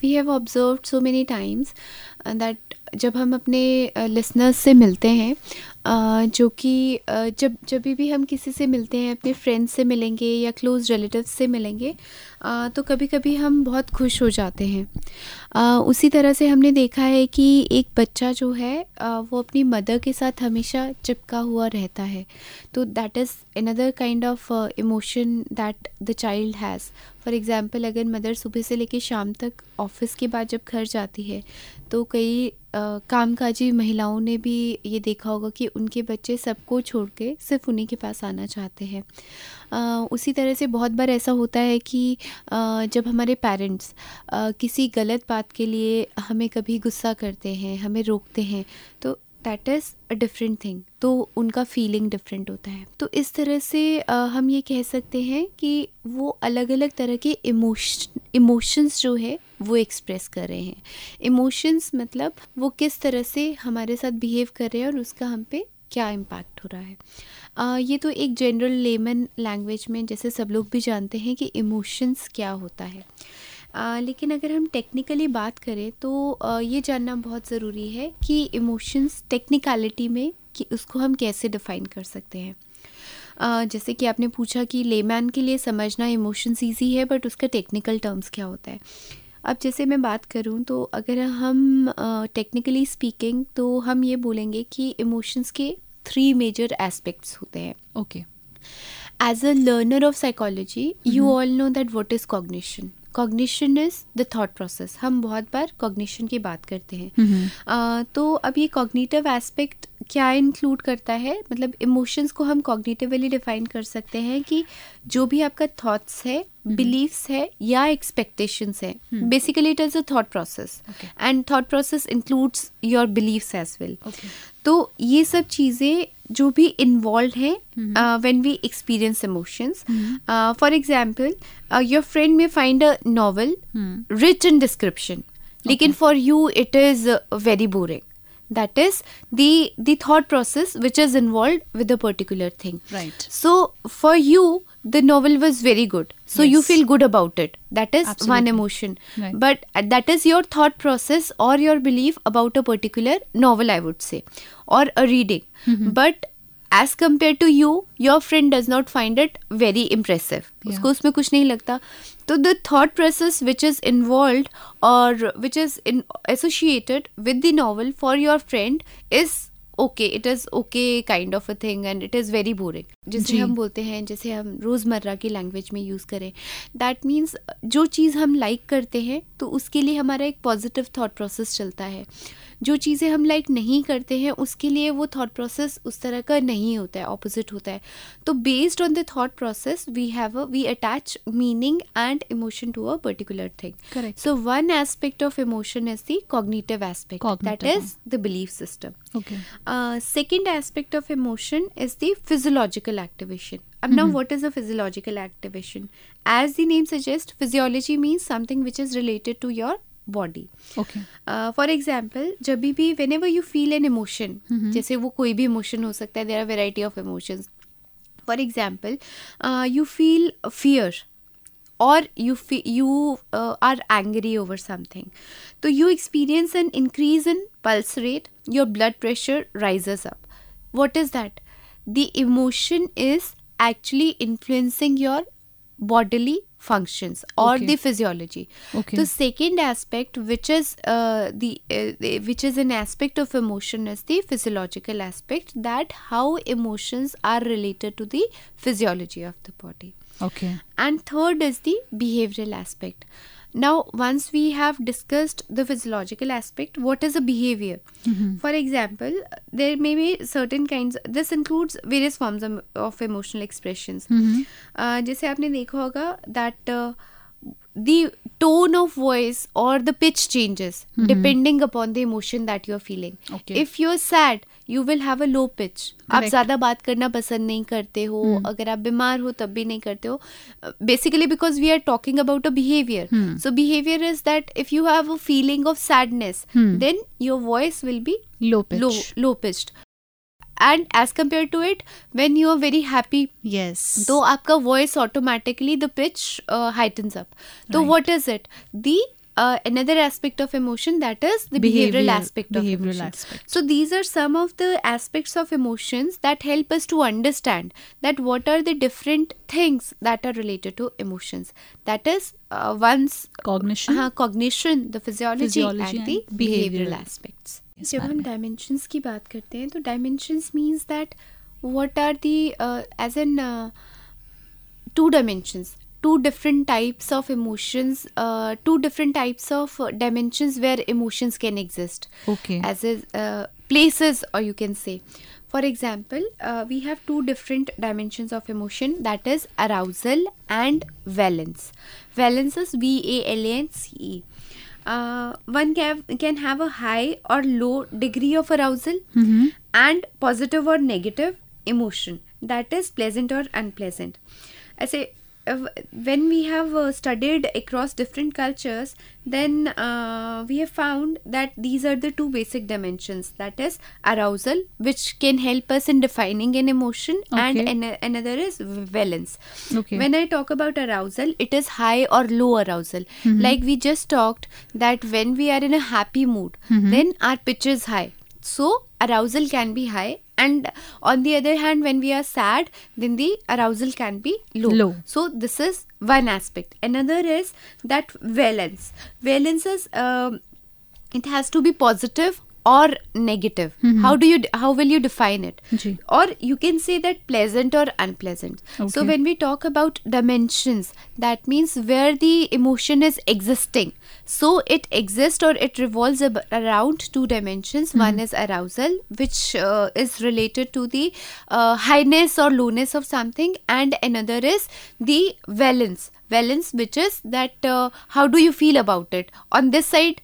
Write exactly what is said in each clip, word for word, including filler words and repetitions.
We have observed so many times that जब हम अपने लिसनर्स से मिलते हैं, uh, जो कि uh, जब जब भी हम किसी से मिलते हैं, अपने फ्रेंड्स से मिलेंगे या क्लोज रिलेटिव्स से मिलेंगे, uh, तो कभी कभी हम बहुत खुश हो जाते हैं. uh, उसी तरह से हमने देखा है कि एक बच्चा जो है uh, वो अपनी मदर के साथ हमेशा चिपका हुआ रहता है. तो that is another kind of emotion that the child has. For example, अगर मदर सुबह से लेकर शाम तक ऑफिस के बाद जब घर जाती है, तो कई Uh, कामकाजी महिलाओं ने भी ये देखा होगा कि उनके बच्चे सबको छोड़ के सिर्फ उन्हीं के पास आना चाहते हैं. uh, उसी तरह से बहुत बार ऐसा होता है कि uh, जब हमारे पेरेंट्स uh, किसी गलत बात के लिए हमें कभी गुस्सा करते हैं, हमें रोकते हैं, तो that is a different thing. तो उनका फीलिंग डिफरेंट होता है. तो इस तरह से uh, हम ये कह सकते हैं कि वो अलग अलग तरह के इमोशन इमोशंस जो है वो एक्सप्रेस कर रहे हैं. इमोशंस मतलब वो किस तरह से हमारे साथ बिहेव कर रहे हैं और उसका हम पे क्या इम्पैक्ट हो रहा है. uh, ये तो एक जनरल लेमन लैंग्वेज में जैसे सब लोग भी जानते हैं कि इमोशंस क्या होता है. Uh, लेकिन अगर हम टेक्निकली बात करें तो uh, ये जानना बहुत ज़रूरी है कि इमोशंस टेक्निकलिटी में कि उसको हम कैसे डिफ़ाइन कर सकते हैं. uh, जैसे कि आपने पूछा कि लेमैन के लिए समझना इमोशंस ईजी है, बट उसका टेक्निकल टर्म्स क्या होता है. अब जैसे मैं बात करूं तो अगर हम टेक्निकली uh, स्पीकिंग तो हम ये बोलेंगे कि इमोशंस के थ्री मेजर एस्पेक्ट्स होते हैं. Okay. As a learner of psychology you all know that what is cognition. Cognition is the thought process. हम बहुत बार कॉग्निशन की बात करते हैं. uh, तो अब ये कॉग्निटिव एस्पेक्ट क्या इंक्लूड करता है, मतलब इमोशंस को हम कॉग्निटिवली डिफाइन कर सकते हैं कि जो भी आपका थॉट्स है, बिलीव्स है या एक्सपेक्टेशंस है, basically it is a thought process and thought process includes your beliefs as well. तो ये सब चीज़ें जो भी इन्वॉल्व हैं when we experience emotions. For example, your friend may find a novel rich in description, लेकिन for you it is very boring. That is the the thought process which is involved with a particular thing. Right. So for you, the novel was very good. So yes. you feel good about it. That is Absolutely. one emotion. Right. But uh, that is your thought process or your belief about a particular novel, I would say, or a reading. Mm-hmm. But as compared to you, your friend does not find it very impressive. Yeah. उसको उसमें कुछ नहीं लगता. तो the thought process which is involved or which is in associated with the novel for your friend is okay, it is okay kind of a thing and it is very boring. जिसे हम बोलते हैं, जैसे हम रोज़मर्रा की language में use करें, दैट मीन्स जो चीज़ हम लाइक करते हैं तो उसके लिए हमारा एक पॉजिटिव थॉट प्रोसेस चलता है. जो चीज़ें हम लाइक नहीं करते हैं उसके लिए वो थॉट प्रोसेस उस तरह का नहीं होता है, ऑपोजिट होता है. तो based on the thought process we have a we attach meaning and emotion to a particular thing. Correct. So one aspect of emotion is the cognitive aspect, that is the belief system. Okay. Uh, second aspect of emotion is the physiological activation. Ab now what is a physiological activation? As the name suggests, physiology means something which is related to your body. Okay. Uh, for example, जब भी whenever you feel an emotion, जैसे वो कोई भी emotion हो सकता है, there are variety of emotions. For example, uh, you feel fear. Or you feel, you uh, are angry over something. So you experience an increase in pulse rate, your blood pressure rises up. What is that? The emotion is actually influencing your bodily functions or Okay. the physiology. Okay. The second aspect, which is uh, the, uh, the which is an aspect of emotion, is the physiological aspect, that how emotions are related to the physiology of the body. Okay. And third is the behavioral aspect. Now, once we have discussed the physiological aspect, what is a behavior? Mm-hmm. For example, there may be certain kinds, this includes various forms of, of emotional expressions. Mm-hmm. uh, जैसे आपने देखा होगा that uh, the tone of voice or the pitch changes mm-hmm. depending upon the emotion that you are feeling. Okay. If you are sad, you will have a low pitch. आप ज़्यादा बात करना पसंद नहीं करते हो. hmm. अगर आप बीमार हो तब भी नहीं करते हो. Basically because we are talking about a behavior. hmm. So behavior is that if you have a feeling of sadness, hmm. then your voice will be low pitch. low, low pitched. And as compared to it, when you are very happy, yes, तो आपका voice automatically the pitch uh, heightens up. So right. what is it? The uh, another aspect of emotion, that is the behavioral Behavior- aspect of behavioral emotion. aspect. So these are some of the aspects of emotions that help us to understand that what are the different things that are related to emotions. That is uh, one's Cognition. uh, cognition, the physiology, Physiology and the and behavioral behavioral. aspects. Yes, जब हम ma'am. dimensions की बात करते हैं तो dimensions means that what are the uh, as in uh, two dimensions, two different types of emotions, uh, two different types of uh, dimensions where emotions can exist Okay. as is, uh, places, or you can say. For example, uh, we have two different dimensions of emotion, that is arousal and valence. Valence is V A L A N C E. Uh, one can, can have a high or low degree of arousal Mm-hmm. and positive or negative emotion, that is pleasant or unpleasant. I say uh, when we have uh, studied across different cultures, then uh, we have found that these are the two basic dimensions, that is arousal, which can help us in defining an emotion, and Okay. an- another is valence. Okay. When I talk about arousal, it is high or low arousal. Like we just talked that when we are in a happy mood, then our pitch is high. So arousal can be high, and on the other hand, when we are sad, then the arousal can be low. Low. So this is one aspect. Another is that valence. Valence is um, it has to be positive or negative. How do you how will you define it? Ji. Or you can say that pleasant or unpleasant. So Okay. when we talk about dimensions, that means where the emotion is existing. So it exists or it revolves ab- around two dimensions. One is arousal, which uh, is related to the uh, highness or lowness of something, and another is the valence. Valence, which is that uh, how do you feel about it on this side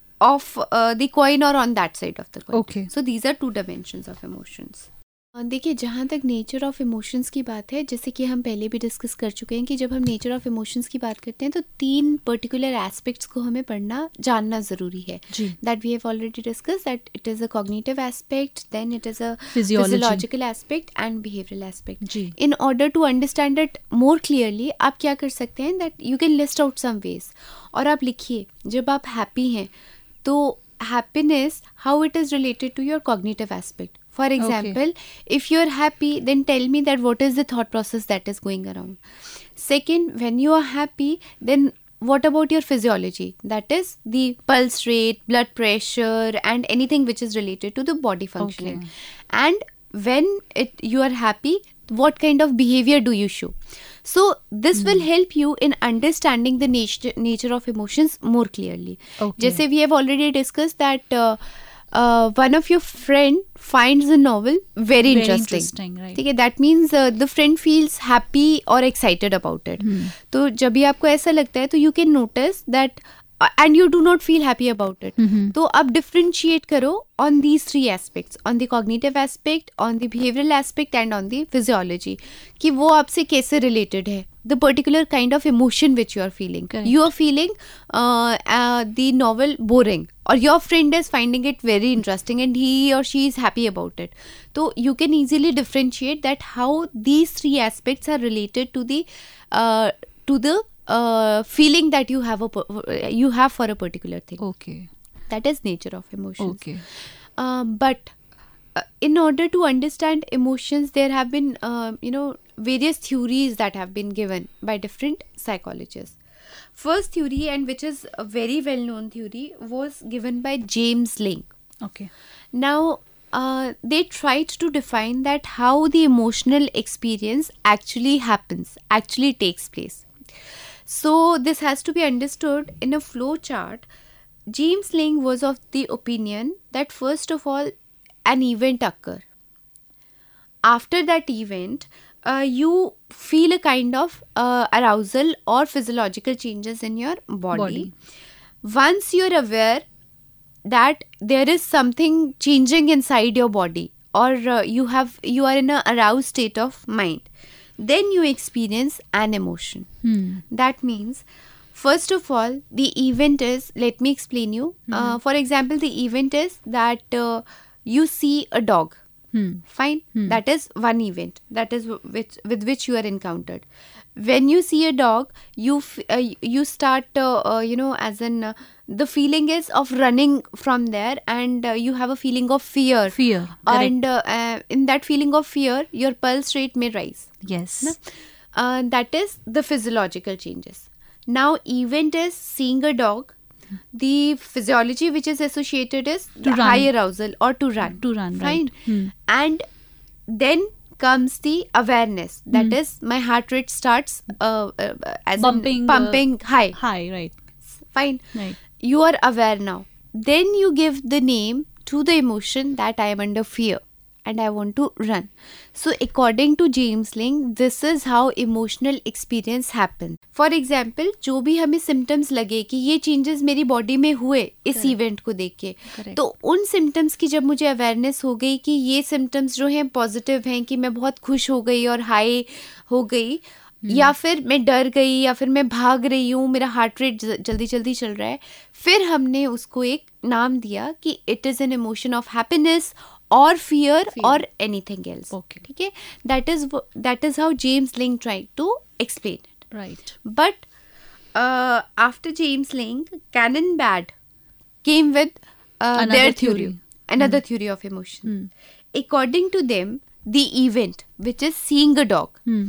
of uh, the coin or on that side of the coin. Okay. So these are two dimensions of emotions. अ, देखिए, जहाँ तक nature of emotions की बात है, जैसे कि हम पहले भी डिस्कस कर चुके हैं कि जब हम नेचर ऑफ इमोशंस की बात करते हैं तो तीन पर्टिकुलर एस्पेक्ट्स को हमें पढ़ना जानना ज़रूरी है. जी. That we have already discuss that it is a cognitive aspect, then it is a Physiology. Physiological aspect and behavioural aspect. जी. In order to understand it more clearly, आप क्या कर सकते हैं that you can list out some ways, और आप लिखिए जब आप हैप्पी हैं तो happiness, how it is related to your cognitive aspect. For example, if you're happy, then tell me that what is the thought process that is going around. Second, when you are happy, then what about your physiology? That is the pulse rate, blood pressure, and anything which is related to the body functioning. Okay. And when it you are happy, what kind of behavior do you show? So this will help you in understanding the nature nature of emotions more clearly. Okay. जैसे we have already discussed that uh, uh, one of your friend finds a novel very, Very interesting. interesting, right. ठीक है, that means uh, the friend feels happy or excited about it. तो जब भी आपको ऐसा लगता है तो you can notice that uh, and you do not feel happy about it. तो अब differentiate करो on these three aspects, on the cognitive aspect, on the behavioral aspect, and on the physiology, कि वो आपसे कैसे related है, the particular kind of emotion which you are feeling. Correct. You are feeling uh, uh, the novel boring, or your friend is finding it very interesting and he or she is happy about it. So you can easily differentiate that how these three aspects are related to the uh, to the uh, feeling that you have a per- you have for a particular thing. Okay. That is nature of emotions. Okay. Uh, but uh, in order to understand emotions, there have been uh, you know various theories that have been given by different psychologists. First theory, and which is a very well known theory, was given by James Link. Okay. Now uh, they tried to define that how the emotional experience actually happens, actually takes place. So this has to be understood in a flow chart. James Link was of the opinion that first of all an event occur. After that event, uh, you feel a kind of uh, arousal or physiological changes in your body. Body. Once you're aware that there is something changing inside your body, or uh, you have you are in a aroused state of mind, then you experience an emotion. Hmm. That means, first of all, the event is, let me explain you. Uh, for example, the event is that uh, you see a dog. Hmm. Fine. Hmm. That is one event. That is w- which, with which you are encountered. When you see a dog, you f- uh, you start, uh, uh, you know, as in uh, the feeling is of running from there, and uh, you have a feeling of fear. Fear. Correct. And uh, uh, in that feeling of fear, your pulse rate may rise. Yes. No? Uh, that is the physiological changes. Now, event is seeing a dog. The physiology which is associated is To the run. high arousal or to run. To run, Fine. right. Hmm. And then comes the awareness. That Hmm. is, my heart rate starts uh, uh, as Bumping, in uh, pumping high. High, right. Fine. Right. You are aware now. Then you give the name to the emotion that I am under fear and I want to run. So according to James Ling, this is how emotional experience happen. For example, जो भी हमें symptoms लगे कि ये changes मेरी body में हुए इस Correct. event को देख के, Correct. तो उन symptoms की जब मुझे awareness हो गई कि ये symptoms जो हैं positive हैं, कि मैं बहुत खुश हो गई और high हो गई, या फिर मैं डर गई, या फिर मैं भाग रही हूँ, मेरा हार्ट रेट जल्दी जल्दी चल रहा है, फिर हमने उसको एक नाम दिया कि it is an emotion of happiness और फियर और एनीथिंग एल्स. Okay. ठीक है. That is that is how James Lange tried to explain it. Right. But uh, after James Ling, Canon Bad came with uh, Another their theory. theory, another theory of emotion. Hmm. According to them, the event, which is seeing a dog, Hmm.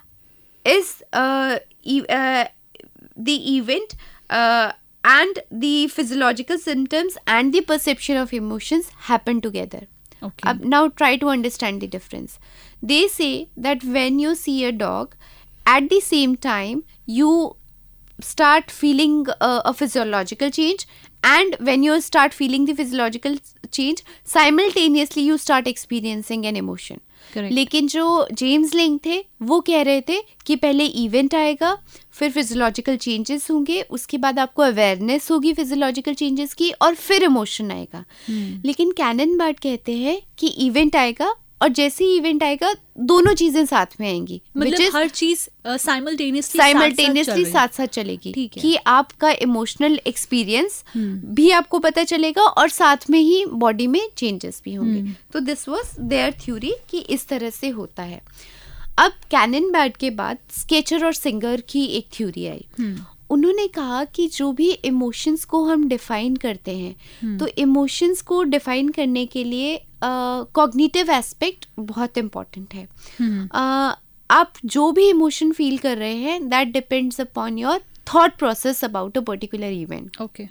is uh, e- uh, the event uh, and the physiological symptoms and the perception of emotions happen together. Okay. Uh, now try to understand the difference. They say that when you see a dog, at the same time you start feeling uh, a physiological change, and when you start feeling the physiological change, simultaneously you start experiencing an emotion. Correct. लेकिन जो James लिंग थे वो कह रहे थे कि पहले इवेंट आएगा, फिर फिजियोलॉजिकल चेंजेस होंगे, उसके बाद आपको अवेयरनेस होगी फिजियोलॉजिकल चेंजेस की, और फिर इमोशन आएगा. लेकिन कैनन बार्ट कहते हैं कि इवेंट आएगा और जैसे ही इवेंट आएगा दोनों चीजें साथ में आएंगी, मतलब हर चीज साइमल्टेनियसली साइमल्टेनियसली साथ साथ चलेगी. ठीक है. कि आपका इमोशनल एक्सपीरियंस भी आपको पता चलेगा और साथ में ही बॉडी में चेंजेस भी होंगे. तो दिस वाज देयर थ्योरी कि इस तरह से होता है. अब कैनन बैड के बाद स्केचर और सिंगर की एक थ्योरी आई. उन्होंने कहा कि जो भी इमोशंस को हम डिफाइन करते हैं, तो इमोशंस को डिफाइन करने के लिए कॉग्निटिव uh, एस्पेक्ट बहुत इम्पॉर्टेंट है. uh, आप जो भी इमोशन फील कर रहे हैं, that depends upon your thought process about a particular event. Okay.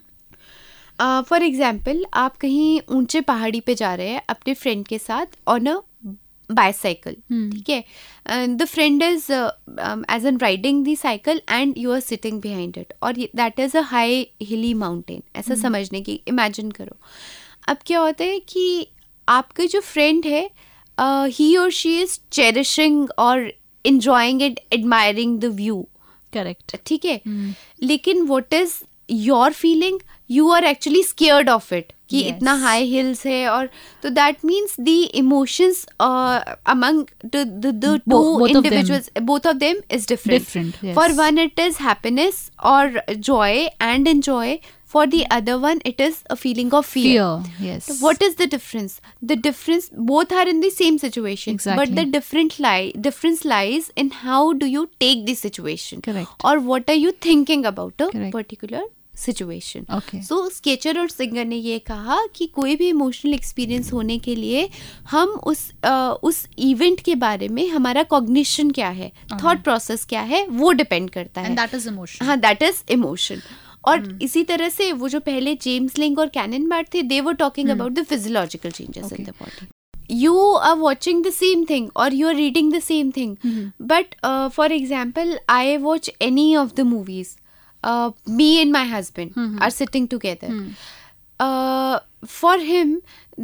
For example, आप कहीं ऊंचे पहाड़ी पे जा रहे हैं अपने फ्रेंड के साथ ऑन अ बाईसाइकिल. ठीक है. The friend is as an riding the cycle and you are sitting behind it, और that is a high hilly mountain. ऐसा समझने की इमेजिन करो. अब क्या होता है कि आपके जो फ्रेंड है, ही और शी इज चेरिशिंग और enjoying it, admiring the view. Correct. ठीक है. लेकिन what is your feeling? You are actually scared of it. कि Yes. इतना high hills है, और तो that means the emotions uh, among the the, the two Bo- both of them. individuals, both of them is different. Different, yes. For one it is happiness or joy and enjoy. For the other one it is a feeling of fear. Fear. Yes. So what is the difference? The difference, both are in the same situation, Exactly. but the different lie difference lies in how do you take the situation. Correct. Or what are you thinking about a Correct. particular situation. Okay. So Schachter और Singer ने ये कहा कि कोई भी emotional experience होने के लिए हम उस uh, उस इवेंट के बारे में हमारा कॉग्निशन क्या है, थॉट प्रोसेस क्या है, वो डिपेंड करता है. And that is emotion. हाँ, दैट इज इमोशन. और इसी तरह से वो जो पहले जेम्स लिंग और कैनन बार्ट थे, they were talking about the physiological changes in the body. You are watching the same thing or you are reading the same thing. But uh, for example, I watch any of the movies. Uh, me and my husband are sitting together. Uh, for him,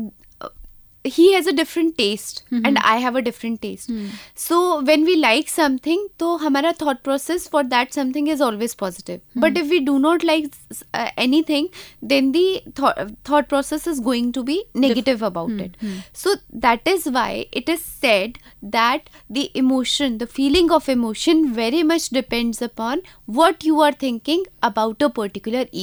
he has a different taste and I have a different taste. So when we like something, तो हमारा thought process for that something is always positive. But if we do not like uh, anything, then the thought thought process is going to be negative about it. So that is why it is said that the emotion, the feeling of emotion very much depends upon what you are thinking about a particular event.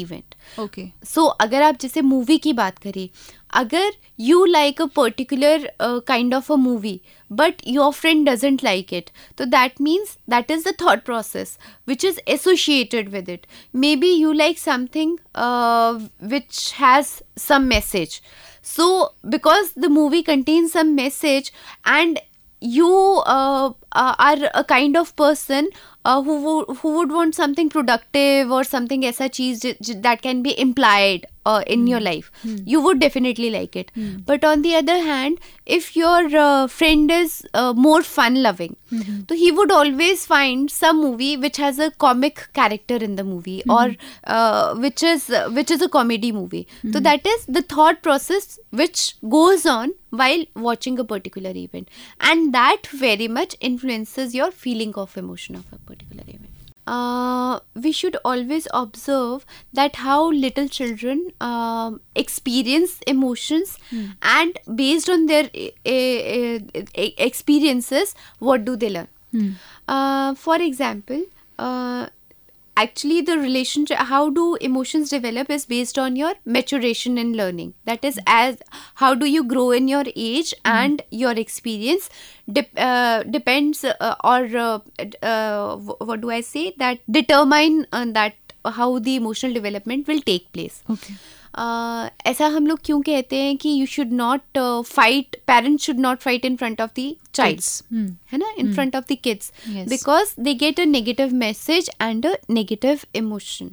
Okay so अगर आप जैसे movie की बात करें, अगर you like a particular kind of a movie but your friend doesn't like it, तो that means that is the thought process which is associated with it. Maybe you like something which has some message. So because the movie contains some message and you uh, uh, are a kind of person uh, who wo- who would want something productive or something ऐसा चीज j- j- that can be implied uh, in your life, you would definitely like it. But on the other hand, if your uh, friend is uh, more fun loving, so he would always find some movie which has a comic character in the movie or uh, which is uh, which is a comedy movie. So that is the thought process which goes on while watching a particular event, and that very much influences your feeling of emotion of a particular event. Uh, we should always observe that how little children um, experience emotions, and based on their uh, uh, uh, experiences, what do they learn? Uh, for example, uh, actually the relationship, how do emotions develop, is based on your maturation and learning. That is, as how do you grow in your age and your experience dep- uh, depends uh, or uh, uh, what do I say, that determine uh, that how the emotional development will take place. Okay Uh, ऐसा हम लोग क्यों कहते हैं कि you should not fight, parents should not fight in front of the childs, है ना, in front of the kids, Yes. Because they get a negative message and a negative emotion.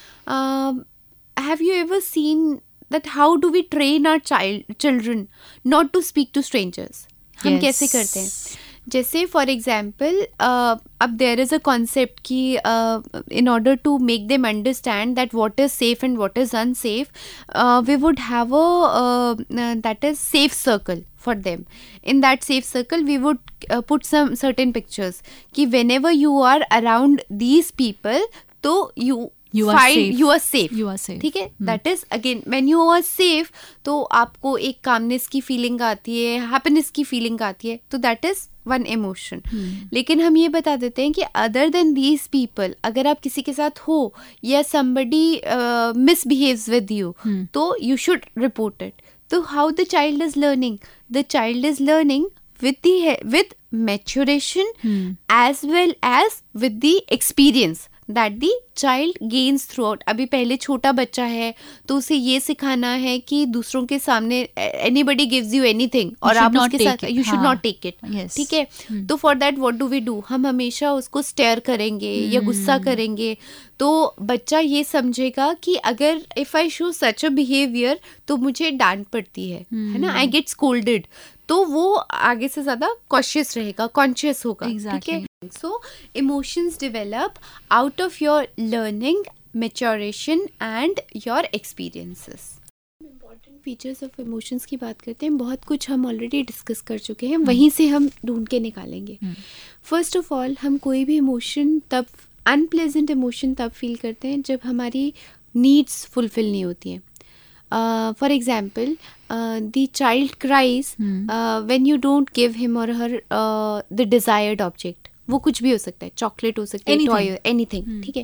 Have you ever seen that how do we train our child children not to speak to strangers? हम Yes. कैसे करते हैं? जैसे for example अब there is a concept कि in order to make them understand that what is safe and what is unsafe, we would have a that is safe circle for them. In that safe circle, we would uh, put some certain pictures कि whenever you are around these people, तो you You are find safe. you are safe. You are safe. ठीक है, that is again when you are safe, तो आपको एक calmness की feeling आती है, happiness की feeling आती है, तो that is one emotion. लेकिन हम ये बता देते हैं कि other than these people, अगर आप किसी के साथ हो या somebody uh, misbehaves with you, तो you should report it. So how the child is learning? The child is learning with the with maturation as well as with the experience that the child gains throughout. अभी पहले छोटा बच्चा है तो उसे ये सिखाना है कि दूसरों के सामने anybody gives you anything और should आप not उसके take साथ it. you should हाँ. not take it. Yes. ठीक है, तो for that what do we do? हम हमेशा उसको स्टेयर करेंगे या गुस्सा करेंगे, तो बच्चा ये समझेगा कि अगर if I show such a behavior तो मुझे डांट पड़ती है, है ना, I get scolded, तो वो आगे से ज़्यादा कॉशियस रहेगा, कॉन्शियस होगा. ठीक है. So emotions develop out of your learning, maturation and your experiences. Important features of emotions की बात करते हैं. बहुत कुछ हम ऑलरेडी डिस्कस कर चुके हैं, वहीं से हम ढूंढ के निकालेंगे. फर्स्ट ऑफ ऑल, हम कोई भी इमोशन तब, अनप्लेजेंट इमोशन तब फील करते हैं जब हमारी नीड्स फुलफिल नहीं होती हैं. Uh, for example, uh, the child cries uh, when you don't give him or her uh, the desired object. वो कुछ भी हो सकता है, चॉकलेट हो सकता है, टॉय, एनीथिंग. ठीक है.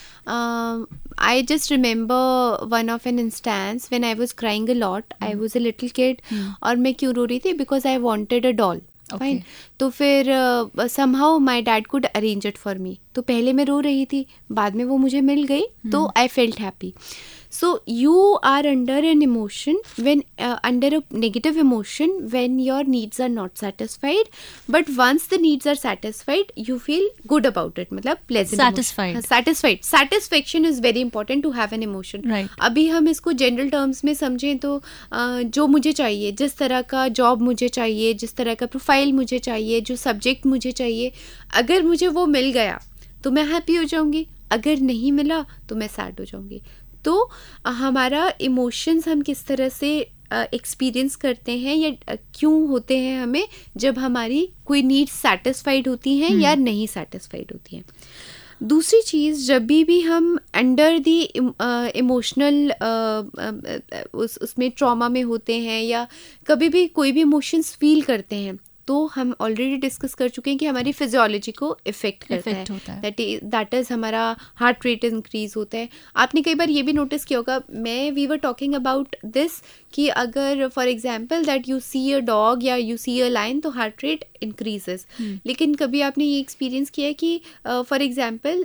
I just remember one of an instance when I was crying a lot. I was a little kid. और मैं क्यों रो रही थी? Because I wanted a doll. Fine. तो फिर somehow my dad could arrange it for me. तो पहले मैं रो रही थी, बाद में वो मुझे मिल गई, तो I felt happy. So you are under an emotion when uh, under a negative emotion when your needs are not satisfied, but once the needs are satisfied you feel good about it. मतलब pleasant satisfied emotion. satisfied satisfaction is very important to have an emotion. Right. अभी हम इसको general terms में समझें तो uh, जो मुझे चाहिए, जिस तरह का जॉब मुझे चाहिए, जिस तरह का प्रोफाइल मुझे चाहिए, जो सब्जेक्ट मुझे चाहिए, अगर मुझे वो मिल गया तो मैं हैप्पी हो जाऊंगी, अगर नहीं मिला तो मैं सैड हो जाऊंगी. तो हमारा इमोशंस हम किस तरह से एक्सपीरियंस uh, करते हैं या uh, क्यों होते हैं हमें, जब हमारी कोई नीड्स सेटिस्फाइड होती हैं या नहीं सेटिस्फाइड होती हैं. दूसरी चीज़, जब भी भी हम अंडर दी इमोशनल उस उसमें ट्रॉमा में होते हैं या कभी भी कोई भी इमोशंस फील करते हैं, तो हम ऑलरेडी डिस्कस कर चुके हैं कि हमारी फिजियोलॉजी को इफेक्ट करता Effect होता है, है। दैट दैट इज़ हमारा हार्ट रेट इंक्रीज होता है. आपने कई बार ये भी नोटिस किया होगा, मैं we were talking about this कि अगर for example that you see a dog या यू सी अ लायन तो हार्ट रेट इंक्रीजेस. लेकिन कभी आपने ये एक्सपीरियंस किया है कि for example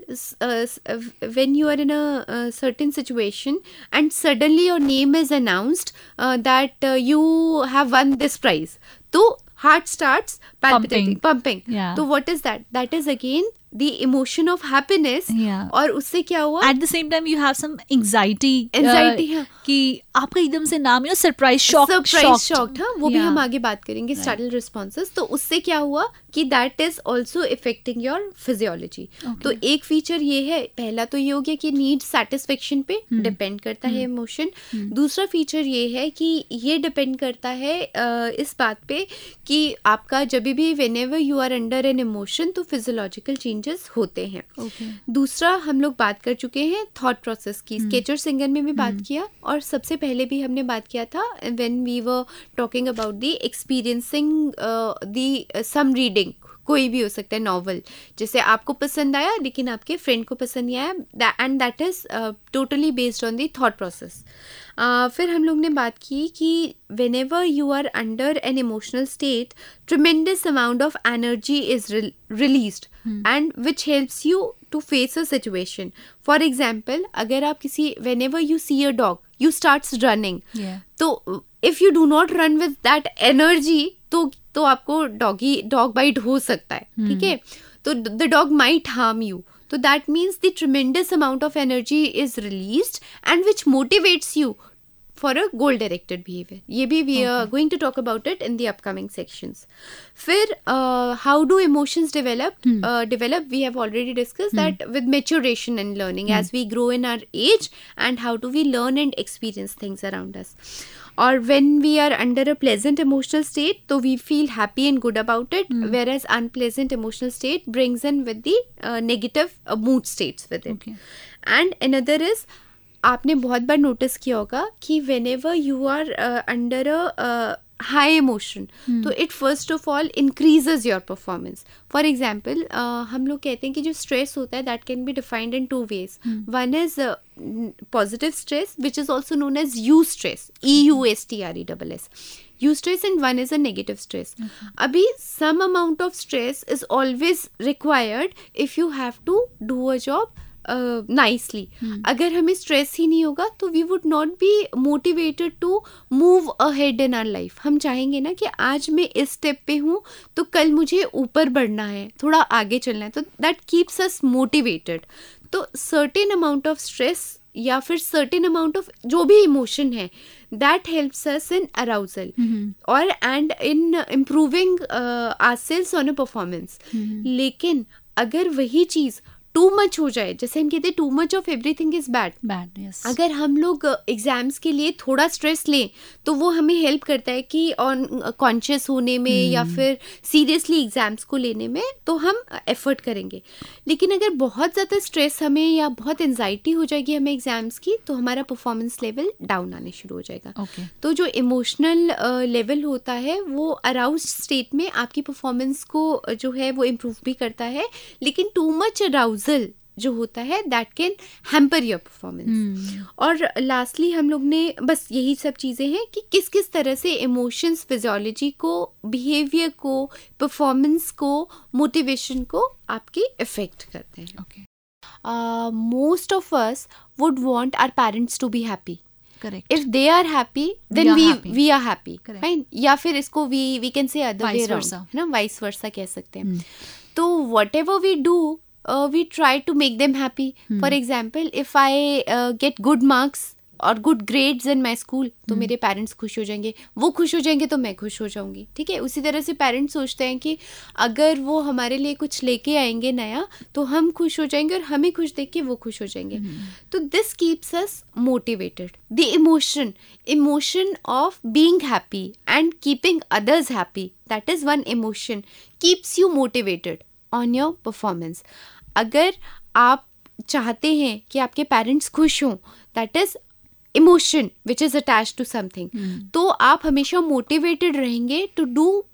when you are in a certain situation and suddenly your name is announced that you have won this prize, तो heart starts palpitating, pumping. Yeah. So what is that? That is again the emotion of happiness. Yeah. और उससे क्या हुआ? At the same time you have some anxiety. Anxiety, uh, हाँ. कि आपका एकदम से नाम, you know, surprise shock. Surprise shock, हाँ, वो भी Yeah. हम आगे बात करेंगे स्टार्टल रिस्पॉन्सेस. तो उससे क्या हुआ कि that is also effecting your physiology. तो एक फीचर ये है, पहला तो ये हो गया कि नीड सेटिस्फेक्शन पे डिपेंड करता है इमोशन. दूसरा फीचर ये है कि ये डिपेंड करता है uh, इस बात पे कि आपका जब भी whenever you are under an emotion तो फिजियोलॉजिकल चेंजेस होते हैं. Okay. दूसरा हम लोग बात कर चुके हैं थॉट प्रोसेस की, स्केचर सिंगर में भी बात किया, और सबसे पहले भी हमने बात किया था when we were talking about the experiencing the some reading. कोई भी हो सकता है नॉवल, जैसे आपको पसंद आया लेकिन आपके फ्रेंड को पसंद नहीं आया, and that is totally based on the thought process. फिर हम लोग ने बात की कि whenever you are under an emotional state tremendous amount of energy is released and which helps you to face a situation. For example, अगर आप किसी whenever you see a dog you starts running, तो if you do not run with that energy तो तो आपको doggy dog bite हो सकता है. ठीक है, तो the dog might harm you. So that means the tremendous amount of energy is released and which motivates you for a goal directed behavior. ये भी we are Okay. going to talk about it in the upcoming sections. फिर uh, how do emotions develop? Hmm. Uh, develop we have already discussed Hmm. that with maturation and learning Hmm. as we grow in our age, and how do we learn and experience things around us. Or when we are under a pleasant emotional state, so we feel happy and good about it, Hmm. whereas unpleasant emotional state brings in with the uh, negative uh, mood states with it. Okay. And another is, आपने बहुत बार notice किया होगा कि whenever you are uh, under a uh, high emotion, Hmm. तो it first of all increases your performance. For example, uh, हम लोग कहते हैं कि जो stress होता है that can be defined in two ways. Hmm. One is uh, n- positive stress, which is also known as eustress, E U S T R E S S. Eustress, and one is a negative stress. Okay. अभी some amount of stress is always required if you have to do a job nicely. uh, Hmm. अगर हमें stress ही नहीं होगा तो we would not be motivated to move ahead in our life. हम चाहेंगे ना कि आज मैं इस स्टेप पे हूँ तो कल मुझे ऊपर बढ़ना है, थोड़ा आगे चलना है, तो दैट कीप्स अस मोटिवेटेड. तो सर्टेन अमाउंट ऑफ स्ट्रेस या फिर सर्टेन अमाउंट ऑफ जो भी इमोशन है that helps us in arousal Hmm. और and in improving ourselves on a performance. Hmm. लेकिन अगर वही चीज़ टू मच हो जाए, जैसे हम कहते हैं too much of everything is bad. Bad, yes. अगर हम लोग एग्जाम्स के लिए थोड़ा स्ट्रेस लें तो वो हमें हेल्प करता है कि ऑन कॉन्शियस होने में Hmm. या फिर सीरियसली एग्जाम्स को लेने में, तो हम एफर्ट करेंगे. लेकिन अगर बहुत ज़्यादा स्ट्रेस हमें या बहुत एंजाइटी हो जाएगी हमें एग्जाम्स की, तो हमारा परफॉर्मेंस लेवल डाउन आने शुरू हो जाएगा. Okay. तो जो इमोशनल लेवल होता है वो अराउज स्टेट में आपकी परफॉर्मेंस को uh, जो है वो इम्प्रूव भी करता है. लेकिन टू मच अराउजल जो होता है that can hamper your performance. Hmm. और लास्टली हम लोग ने बस यही सब चीज़ें हैं कि किस किस तरह से इमोशंस फिजियोलॉजी को, बिहेवियर को, परफॉर्मेंस को, मोटिवेशन को आपकी इफेक्ट करते हैं. Okay. Most of us would want our parents to be happy. Correct. If they are happy, then We are we happy. we are happy. Correct. Fine. या फिर इसको we we can say other way Vice around, versa. है ना, vice versa कह सकते हैं. Hmm. तो whatever we do, uh, we try to make them happy. Hmm. For example, if I uh, get good marks और good grades in my school तो Hmm. मेरे parents खुश हो जाएंगे, वो खुश हो जाएंगे तो मैं खुश हो जाऊंगी. ठीक है, उसी तरह से पेरेंट्स सोचते हैं कि अगर वो हमारे लिए कुछ लेके आएंगे नया तो हम खुश हो जाएंगे और हमें खुश देख के वो खुश हो जाएंगे. Hmm. तो this keeps us motivated. The emotion emotion of being happy and keeping others happy, that is one emotion keeps you motivated on your performance. अगर आप चाहते हैं कि आपके पेरेंट्स खुश हों, that is emotion which is attached to something. Hmm. तो आप हमेशा मोटिवेटेड रहेंगे to do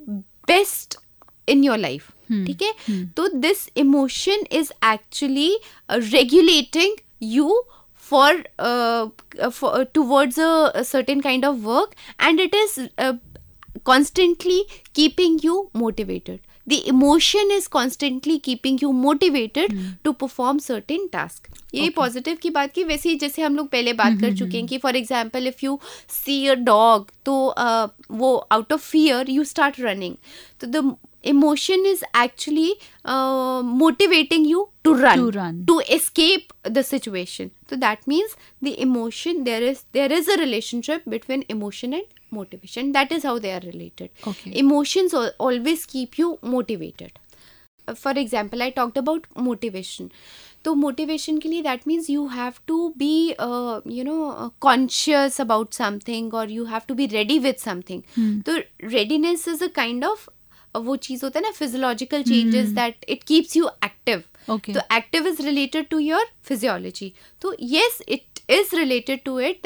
best in your life. ठीक है. तो this emotion is actually regulating you for uh, for towards a, a certain kind of work, and it is uh, constantly keeping you motivated. The emotion is constantly keeping you motivated hmm. to perform certain task. ये positive की बात की. वैसे ही जैसे हम लोग पहले बात कर चुके हैं कि for example if you see a dog, तो uh, वो out of fear you start running. तो the emotion is actually uh, motivating you to run, to run to escape the situation. So that means the emotion, there is there is a relationship between emotion and motivation. That is how they are related. Okay. Emotions al- always keep you motivated. Uh, for example, I talked about motivation. तो motivation के लिए that means you have to be you know conscious about something, और you have to be ready with something. तो readiness is a kind of वो चीज़ होता है ना, physiological changes that it keeps you active. तो active is related to your physiology. तो yes, it is related to it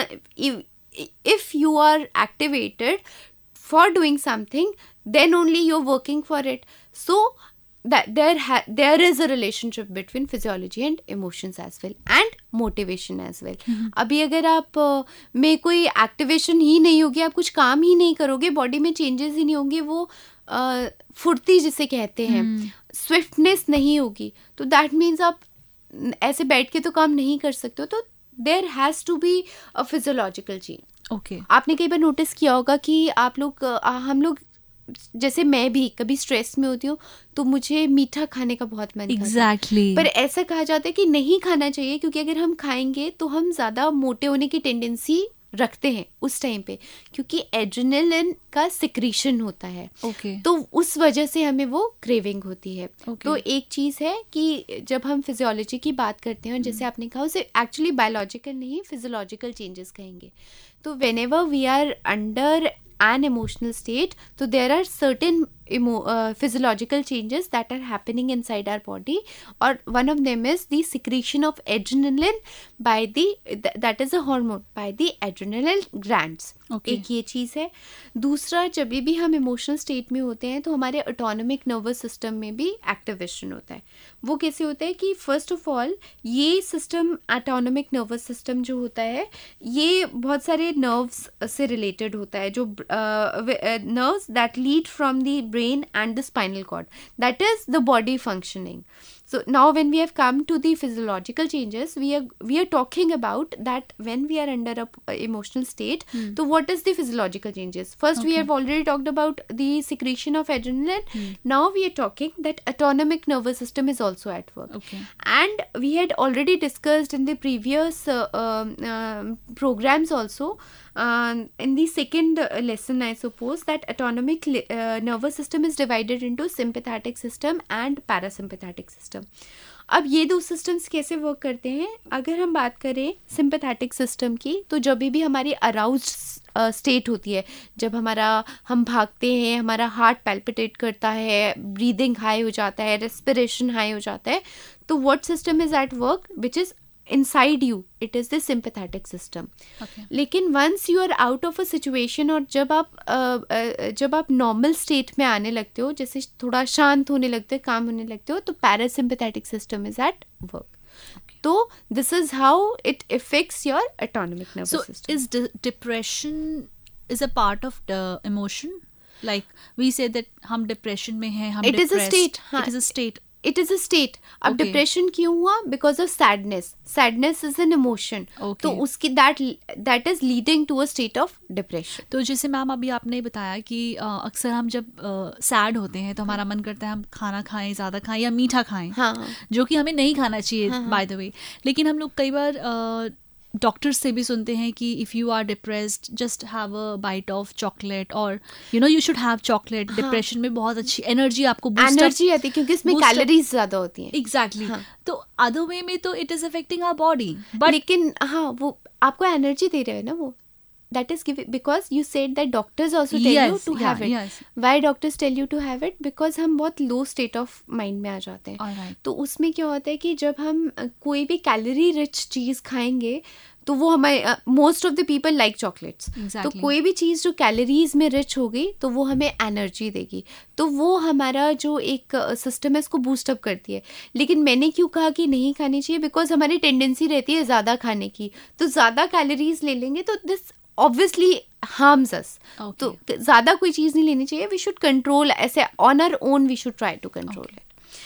that if you are activated for doing something, then only you're working for it. So that there ha- there is a relationship between physiology and emotions as well, and motivation as well. mm-hmm. अभी अगर आप uh, में कोई activation ही नहीं होगी, आप कुछ काम ही नहीं करोगे, बॉडी में चेंजेस ही नहीं होंगे, वो uh, फुर्ती जिसे कहते हैं, स्विफ्टनेस mm. नहीं होगी, तो दैट मीन्स आप ऐसे बैठ के तो काम नहीं कर सकते हो. तो there has to be a physiological change. Okay. आपने कई बार नोटिस किया होगा कि आप लोग हम लोग जैसे मैं भी कभी स्ट्रेस में होती हूँ तो मुझे मीठा खाने का बहुत मन करता है. Exactly. पर ऐसा कहा जाता है कि नहीं खाना चाहिए, क्योंकि अगर हम खाएंगे तो हम ज़्यादा मोटे होने की टेंडेंसी रखते हैं उस टाइम पे, क्योंकि एड्रेनलिन का सिक्रीशन होता है. okay. तो उस वजह से हमें वो क्रेविंग होती है. okay. तो एक चीज़ है कि जब हम फिजियोलॉजी की बात करते हैं, और जैसे आपने कहा उसे एक्चुअली बायोलॉजिकल नहीं फिजियोलॉजिकल चेंजेस कहेंगे. तो whenever we are under an emotional state, so there are certain emo- uh, physiological changes that are happening inside our body, or one of them is the secretion of adrenaline by the th- that is a hormone by the adrenal glands. okay. एक ये चीज़ है. दूसरा, जब भी हम emotional state में होते हैं तो हमारे ऑटोनॉमिक नर्वस सिस्टम में भी एक्टिवेशन होता है. वो कैसे होता है कि फर्स्ट ऑफ ऑल ये सिस्टम, ऑटोनॉमिक नर्वस सिस्टम जो होता है, ये बहुत सारे नर्व्स से रिलेटेड होता है, जो nerves that lead from the brain and the spinal cord. That is the body functioning. So now when we have come to the physiological changes, we are we are talking about that when we are under a uh, emotional state. Hmm. So what is the physiological changes? First, okay. we have already talked about the secretion of adrenaline. Hmm. Now we are talking that autonomic nervous system is also at work. Okay. And we had already discussed in the previous uh, um, uh, programs also. Uh, in the second uh, lesson, I suppose, that autonomic uh, nervous system is divided into sympathetic system and parasympathetic system. अब ये दो systems कैसे work करते हैं? अगर हम बात करें सिंपैथेटिक सिस्टम की, तो जब भी हमारी अराउज्ड स्टेट होती है, जब हमारा हम भागते हैं, हमारा हार्ट पैल्पिटेट करता है, ब्रीदिंग हाई हो जाता है, रेस्पिरेशन हाई हो जाता है, तो what system is at work which is inside you, it is the sympathetic system. okay. लेकिन once you are out of a situation, और जब आप uh, uh, जब आप normal state में आने लगते हो, जैसे थोड़ा शांत होने लगते हो, काम होने लगते हो, तो parasympathetic system is at work. okay. तो this is how it affects your autonomic nervous so system. is de- depression is a part of the emotion? Like we say that हम depression में हैं, हम it depressed. is a state. हाँ. It is a state. It is a state. अब okay. Depression क्यों हुआ? Because of sadness. Sadness is an emotion. तो उसकी that that is leading to a state of depression. तो जैसे ma'am अभी आपने बताया कि uh, अक्सर हम जब सैड uh, होते हैं तो हमारा मन करता है हम खाना खाएं, ज़्यादा खाएं या मीठा खाएं. हाँ. जो कि हमें नहीं खाना चाहिए बाय द वे. लेकिन हम लोग कई बार uh, डॉक्टर्स से भी सुनते हैं कि if you are depressed just have a bite of chocolate, और you know you should have chocolate. Depression में बहुत अच्छी एनर्जी आपको एनर्जी आती है क्योंकि इसमें कैलोरीज ज़्यादा होती हैं. एग्जैक्टली. तो अदर वे में तो it is affecting our body, but लेकिन हाँ, वो आपको एनर्जी दे रहे हैं ना वो. that is given because you said that doctors also tell Yes, you to yeah, have it. yes. Why doctors tell you to have it? Because हम बहुत low state of mind में आ जाते हैं. Alright. तो उसमें क्या होता है कि जब हम अ, कोई भी कैलोरी रिच चीज़ खाएंगे तो वो हमारे most of the people like chocolates. तो Exactly. कोई भी चीज़ जो कैलोरीज में रिच होगी तो वो हमें एनर्जी देगी, तो वो हमारा जो एक सिस्टम है इसको बूस्टअप करती है. लेकिन मैंने क्यों कहा कि नहीं खानी चाहिए? बिकॉज हमारी टेंडेंसी रहती है ज़्यादा खाने की, तो ज़्यादा कैलोरीज ले लेंगे तो this obviously harms us. Okay. तो ज़्यादा कोई चीज़ नहीं लेनी चाहिए. वी शुड कंट्रोल, ऐसे on our own we should try to control it.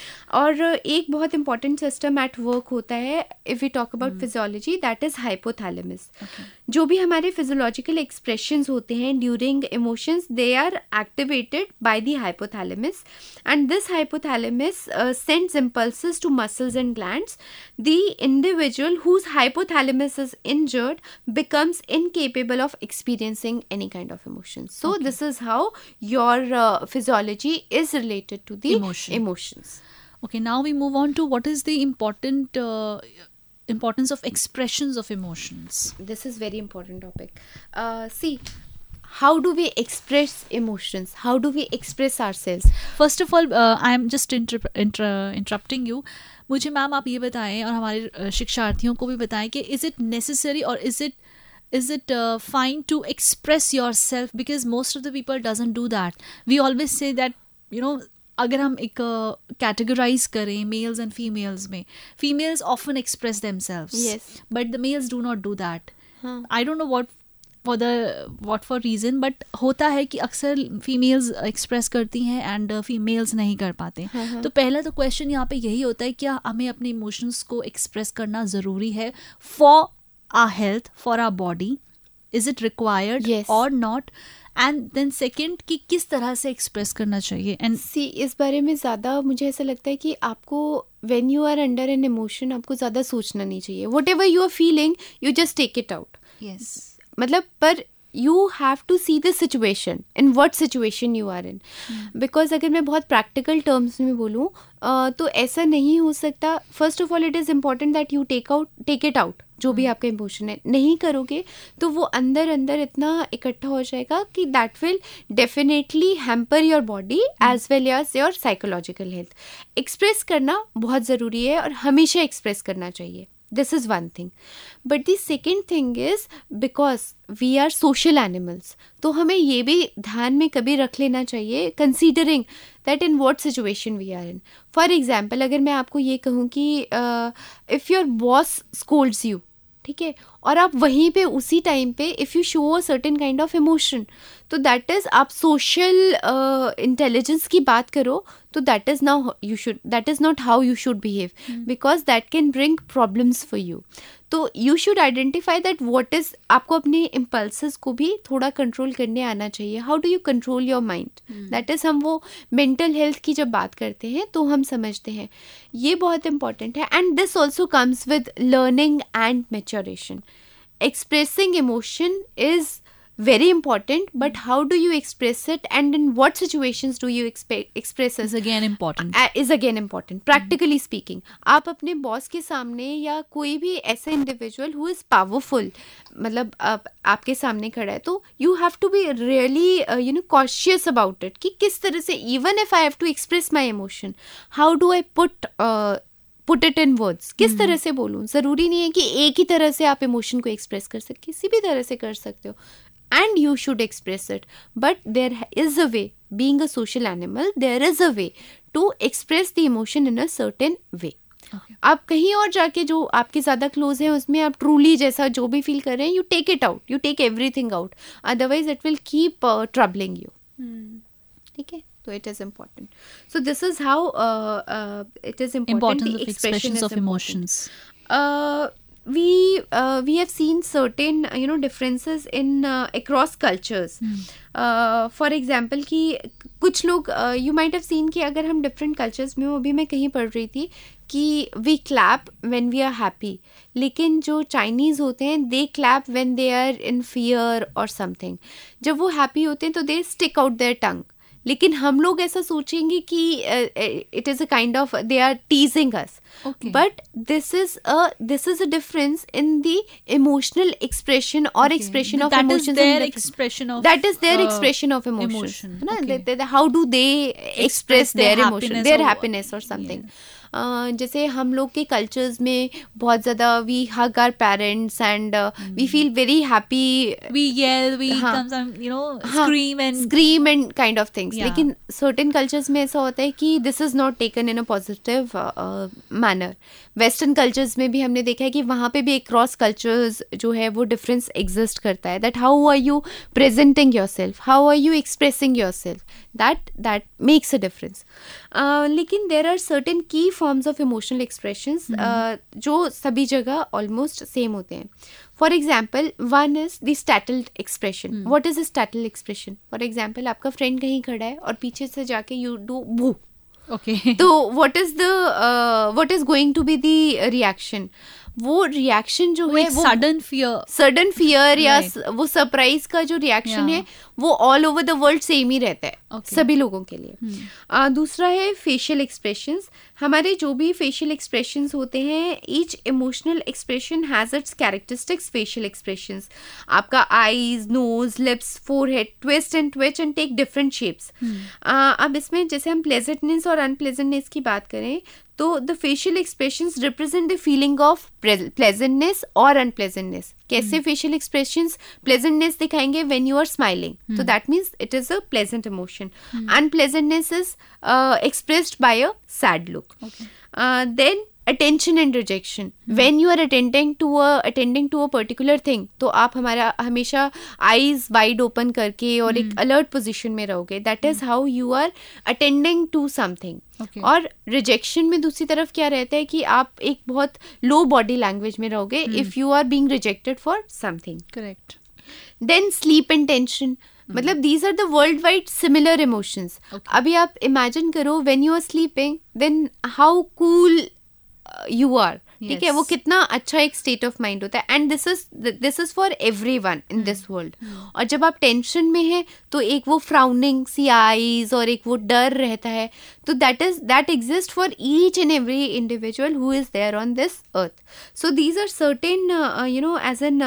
और एक बहुत इंपॉर्टेंट सिस्टम एट वर्क होता है if we talk about physiology, that is hypothalamus. जो भी हमारे फिजियोलॉजिकल एक्सप्रेशंस होते हैं during emotions, they are activated by the hypothalamus, and this hypothalamus sends impulses to muscles and glands. The individual whose hypothalamus is injured becomes incapable of experiencing any kind of emotions. So Okay. this is how your uh, physiology is related to the Emotion. emotions. Okay, now we move on to what is the important uh, importance of expressions of emotions. This is very important topic. Uh, see, how do we express emotions? How do we express ourselves? First of all, uh, I am just inter- inter- interrupting you. मुझे ma'am आप ये बताएं और हमारे uh, शिक्षार्थियों को भी बताएं कि is it necessary or is it is it uh, fine to express yourself, because most of the people doesn't do that. We always say that, you know, अगर हम एक कैटेगराइज करें मेल्स एंड फीमेल्स में, females often express themselves, Yes. But the males do not do that. हाँ. I don't know what for the what for reason, but होता है कि अक्सर फीमेल्स एक्सप्रेस करती हैं एंड फीमेल्स नहीं कर पाते. हाँ, हाँ. तो पहला तो क्वेश्चन यहाँ पे यही होता है, क्या हमें अपने इमोशंस को एक्सप्रेस करना ज़रूरी है for our health, for our body? Is it required Yes. और नॉट? एंड देन सेकेंड, कि किस तरह से एक्सप्रेस करना चाहिए? एंड सी, इस बारे में ज़्यादा मुझे ऐसा लगता है कि आपको when you are under an emotion आपको ज़्यादा सोचना नहीं चाहिए. Whatever you are feeling you just take it out. Yes, मतलब पर you have to see the situation, in what situation you are in. Because अगर मैं बहुत प्रैक्टिकल टर्म्स में बोलूँ तो ऐसा नहीं हो सकता. First of all it is important that you take out take it out जो भी आपका इमोशन है. नहीं करोगे तो वो अंदर अंदर इतना इकट्ठा हो जाएगा कि that will definitely hamper your body as well as your psychological health. Express करना बहुत ज़रूरी है और हमेशा एक्सप्रेस करना चाहिए. This is one thing. But the second thing is because we are social animals, तो हमें ये भी ध्यान में कभी रख लेना चाहिए considering that in what situation we are in. For example, अगर मैं आपको ये कहूँ कि uh, if your boss scolds you, ठीक है, और आप वहीं पे उसी टाइम पे if you show a certain kind of emotion, तो दैट इज़ आप सोशल इंटेलिजेंस की बात करो तो that is now you should that is not how you should behave, because that can bring problems for you. तो you should identify that what is. आपको अपने impulses को भी थोड़ा कंट्रोल करने आना चाहिए. How do you control your mind? That is, हम वो मेंटल हेल्थ की जब बात करते हैं तो हम समझते हैं ये बहुत इंपॉर्टेंट है. And this also comes with learning and maturation. Expressing emotion is very important, but how do you express it and in what situations do you expe- express it is again important. uh, is again important. Practically speaking, आप अपने boss के सामने या कोई भी ऐसा individual who is powerful, मतलब आप, आपके सामने खड़ा है, तो you have to be really you know cautious about it कि किस तरह से, even if I have to express my emotion, how do I put put it in words, किस तरह से बोलूँ. ज़रूरी नहीं है कि एक ही तरह से आप इमोशन को एक्सप्रेस कर सकते, किसी भी तरह से कर सकते हो. And you should express it, but there is a way. Being a social animal, there is a way to express the emotion in a certain way. Okay. आप कहीं और जाके जो आपके ज़्यादा क्लोज है उसमें आप ट्रूली जैसा जो भी फील कर रहे हैं, you take it out, you take everything out, otherwise it will keep troubling you. ठीक है, तो it is important. So this is how it is important. Importance of expressions of emotions. we uh, we have seen certain uh, you know differences in uh, across cultures. mm. uh, for example कि कुछ लोग uh, you might have seen कि अगर हम different cultures में, अभी मैं कहीं पढ़ रही थी कि we clap when we are happy, लेकिन जो Chinese होते हैं they clap when they are in fear or something. जब वो happy होते हैं तो they stick out their tongue, लेकिन हम लोग ऐसा सोचेंगे कि it is a kind of they are teasing us, but this is a this is a difference in the emotional expression और expression of emotions, their expression of that is their expression of emotion, है ना, how do they express their emotion, their happiness और something. Uh, जैसे हम लोग के cultures में बहुत ज़्यादा we hug our parents and we feel very happy, we L, we you know scream and scream and kind of things. लेकिन certain cultures में ऐसा होता है कि this is not taken in a positive manner. Western cultures में भी हमने देखा है कि वहाँ पे भी एक क्रॉस कल्चर्स जो है वो डिफरेंस एग्जिस्ट करता है. That how are you presenting yourself, how are you expressing yourself, that that makes a difference. लेकिन देर आर सर्टेन की फॉर्म्स ऑफ इमोशनल एक्सप्रेशंस जो सभी जगह ऑलमोस्ट सेम होते हैं. For example, one is the startled expression. What is a startled expression? For example, आपका friend कहीं खड़ा है और पीछे से जाके यू डू बू. Okay. तो what is the uh, what is going to be the reaction? वो रिएक्शन जो है वो सडन फियर सडन फियर या वो सरप्राइज का जो रिएक्शन है वो all over the world same ही रहता है okay. सभी लोगों के लिए. hmm. uh, दूसरा है फेशियल एक्सप्रेशंस. हमारे जो भी फेशियल एक्सप्रेशंस होते हैं, each emotional expression has its characteristics facial expressions. आपका eyes, nose, lips, forehead twist and twitch and take different shapes. अब इसमें जैसे हम प्लेजेंटनेस और अनप्लेजेंटनेस की बात करें तो the facial expressions represent the feeling of pleasantness और अनप्लेजेंटनेस. कैसे फेशियल एक्सप्रेशंस प्लेजेंटनेस दिखाएंगे? व्हेन यू आर स्माइलिंग, तो that means it is a pleasant emotion. Unpleasantness is expressed by a sad look. Then attention and rejection. hmm. When you are attending to a attending to a particular thing, तो आप हमारा हमेशा eyes wide open करके और hmm. एक alert position में रहोगे. That is hmm. how you are attending to something. okay. और rejection में दूसरी तरफ क्या रहता है कि आप एक बहुत low body language में रहोगे hmm. if you are being rejected for something. Correct. Then sleep and tension. मतलब these are the worldwide similar emotions. okay. अभी आप imagine करो when you are sleeping, then how cool you are. ठीक है, वो कितना अच्छा एक स्टेट ऑफ माइंड होता है. And this is this is for everyone in this world. और जब आप टेंशन में हैं तो एक वो फ्राउनिंग सी आईज और एक वो डर रहता है. तो that is that exist for each and every individual who is there on this earth. So these are certain you know as an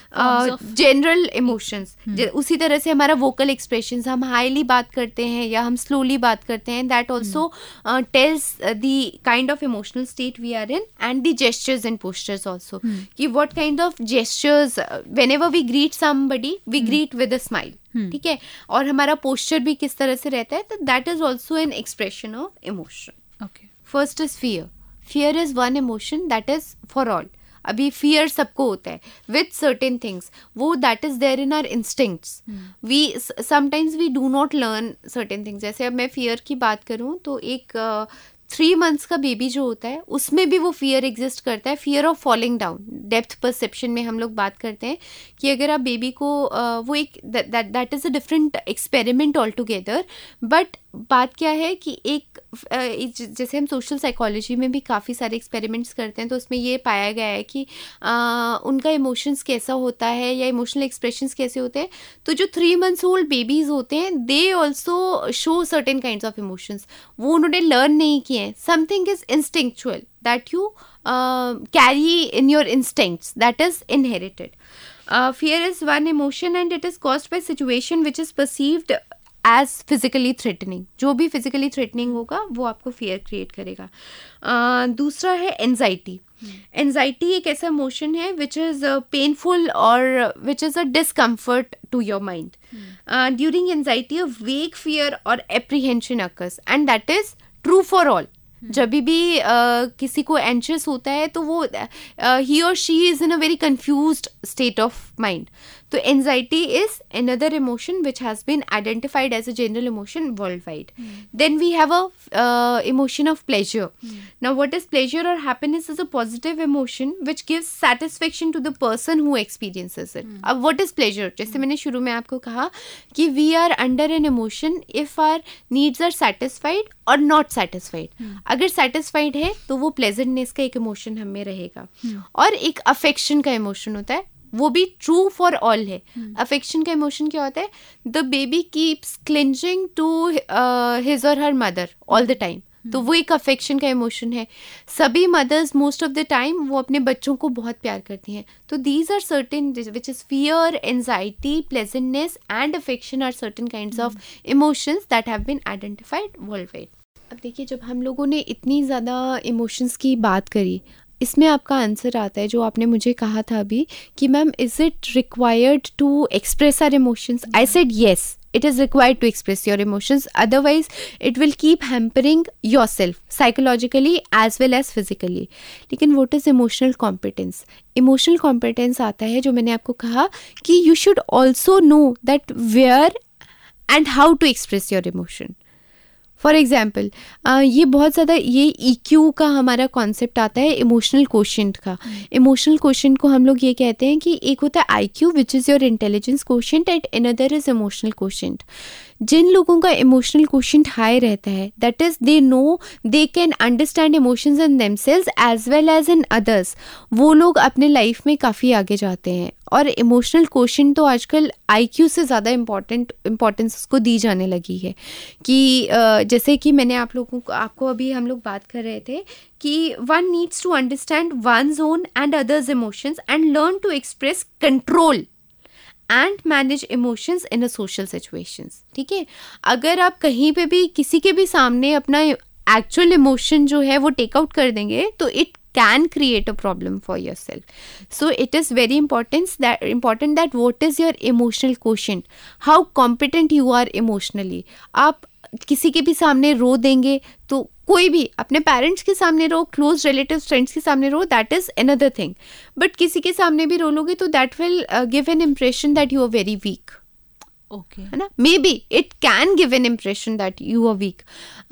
general emotions. उसी तरह से हमारा वोकल एक्सप्रेशन, हम हाईली बात करते हैं या हम स्लोली बात करते हैं, that also tells the kind of emotional state we are in. And the gestures and postures also. hmm. कि what kind of gestures, uh, whenever we greet somebody we hmm. greet with a smile. ठीक hmm. है, और हमारा posture भी किस तरह से रहता है, तो that is also an expression of emotion. okay. First is fear. Fear is one emotion that is for all. अभी fear सबको होता है with certain things. वो that is there in our instincts. hmm. we sometimes we do not learn certain things. जैसे अब मैं fear की बात करूँ तो एक uh, थ्री मंथ्स का बेबी जो होता है उसमें भी वो फियर एग्जिस्ट करता है. Fear of falling down. Depth perception में हम लोग बात करते हैं कि अगर आप बेबी को uh, वो एक that that is a different experiment all together. But बात क्या है कि एक uh, जैसे हम सोशल साइकोलॉजी में भी काफ़ी सारे एक्सपेरिमेंट्स करते हैं तो उसमें ये पाया गया है कि uh, उनका इमोशंस कैसा होता है या इमोशनल एक्सप्रेशंस कैसे होते हैं. तो जो थ्री मंथ्स ओल्ड बेबीज़ होते हैं they also show certain kinds of emotions. वो उन्होंने लर्न नहीं किए हैं. Something is instinctual that you carry in your instincts, that is inherited. fear is one emotion and it is caused by situation which is perceived as physically threatening. जो भी physically threatening होगा वो आपको fear create करेगा. uh, दूसरा है anxiety. Anxiety एक ऐसा इमोशन है विच इज़ पेनफुल और which is a discomfort to your mind. During anxiety a vague fear और apprehension occurs and that is true for all. जब भी uh, किसी को एंशियस होता है तो वो ही और she is in a very confused state of mind. तो anxiety is another emotion which has been identified as a general emotion worldwide. Mm. Then we have a uh, emotion of pleasure. Mm. Now what is pleasure or happiness is a positive emotion which gives satisfaction to the person who experiences it. Mm. अब what is pleasure? जैसे mm. मैंने शुरू में आपको कहा कि we are under an emotion if our needs are satisfied or not satisfied. Mm. अगर satisfied है तो वो pleasantness का एक emotion हमें रहेगा. mm. और एक affection का emotion होता है वो भी ट्रू फॉर ऑल है. अफेक्शन का इमोशन क्या होता है? The baby keeps clinging to his और her mother all the time. तो वो एक अफेक्शन का इमोशन है. सभी mothers most of the time वो अपने बच्चों को बहुत प्यार करती हैं. तो these are certain which is fear, anxiety, pleasantness and affection are certain kinds of emotions that have been identified world wide. अब देखिए, जब हम लोगों ने इतनी ज़्यादा इमोशंस की बात करी, इसमें आपका आंसर आता है जो आपने मुझे कहा था अभी कि ma'am, is it required to express our emotions? I said yes, it is required to express your emotions, otherwise it will keep hampering yourself psychologically as well as physically. लेकिन what is emotional competence? Emotional competence आता है, जो मैंने आपको कहा कि you should also know that where and how to express your emotion. For example, ये बहुत ज़्यादा ये ई क्यू का हमारा कॉन्सेप्ट आता है, इमोशनल कोशेंट का. इमोशनल कोशेंट को हम लोग ये कहते हैं कि एक होता है I Q which is your intelligence quotient and another is emotional quotient. जिन लोगों का इमोशनल कोशेंट हाई रहता है, that is they know they can understand emotions in themselves as well as in others. वो लोग अपने लाइफ में काफ़ी आगे जाते हैं. और इमोशनल कोशेंट तो आजकल आईक्यू से ज़्यादा इम्पॉर्टेंट इम्पॉर्टेंस उसको दी जाने लगी है. कि जैसे कि मैंने आप लोगों को आपको अभी हम लोग बात कर रहे थे कि one needs to understand one's own and others emotions and learn to express control and manage emotions in a social situations. ठीक है, अगर आप कहीं पे भी किसी के भी सामने अपना एक्चुअल इमोशन जो है वो टेक आउट कर देंगे तो it can create a problem for yourself. So it is very important that important that what is your emotional quotient, how competent you are emotionally. आप किसी के भी सामने रो देंगे तो कोई भी अपने पेरेंट्स के सामने रो, क्लोज रिलेटिव्स फ्रेंड्स के सामने रो, that is another thing. But किसी के सामने भी रो लोगे तो that will give an impression that you are very weak. Okay, है ना, maybe it can give an impression that you are weak.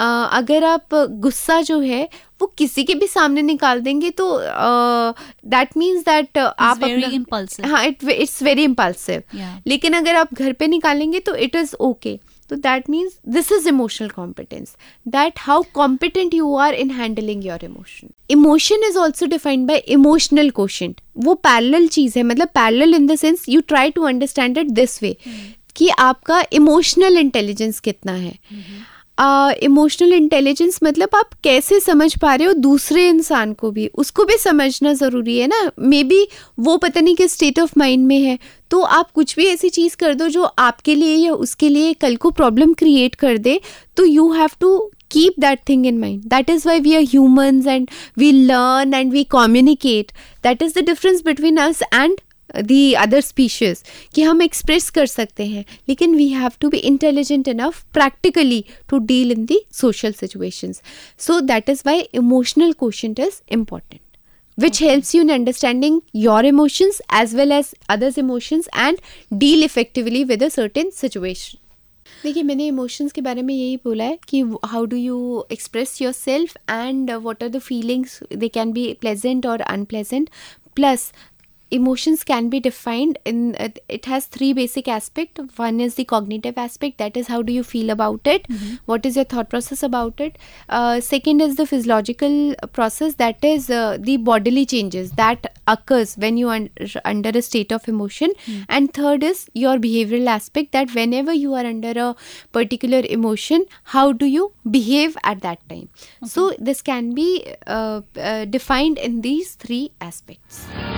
अगर आप गुस्सा जो है वो किसी के भी सामने निकाल देंगे तो दैट मीन्स दैट आप अपना, हाँ, इट इट्स वेरी इम्पल्सिव. लेकिन अगर आप घर पे निकालेंगे तो it is okay. So that means this is emotional competence, that how competent you are in handling your emotion. Emotion is also defined by emotional quotient. वो parallel चीज़ है, मतलब parallel in the sense you try to understand it this way कि आपका emotional intelligence कितना है. Emotional uh, intelligence मतलब आप कैसे समझ पा रहे हो दूसरे इंसान को भी, उसको भी समझना ज़रूरी है ना. मे बी वो पता नहीं किस स्टेट ऑफ माइंड में है, तो आप कुछ भी ऐसी चीज़ कर दो जो आपके लिए या उसके लिए कल को प्रॉब्लम क्रिएट कर दे, तो you have to keep that thing in mind. That is why we are humans and we learn and we communicate. That is the difference between us and the other species, कि हम express कर सकते हैं, लेकिन we have to be intelligent enough practically to deal in the social situations. So that is why emotional quotient is important, which okay. helps you in understanding your emotions as well as others' emotions and deal effectively with a certain situation. देखिए, मैंने emotions के बारे में यही बोला है कि how do you express yourself and what are the feelings, they can be pleasant और unpleasant. Plus emotions can be defined in uh, it has three basic aspects. One is the cognitive aspect, that is how do you feel about it, mm-hmm. what is your thought process about it. Uh, second is the physiological process, that is uh, the bodily changes that occurs when you are un- under a state of emotion. Mm-hmm. And third is your behavioral aspect, that whenever you are under a particular emotion, how do you behave at that time. Okay. So this can be uh, uh, defined in these three aspects.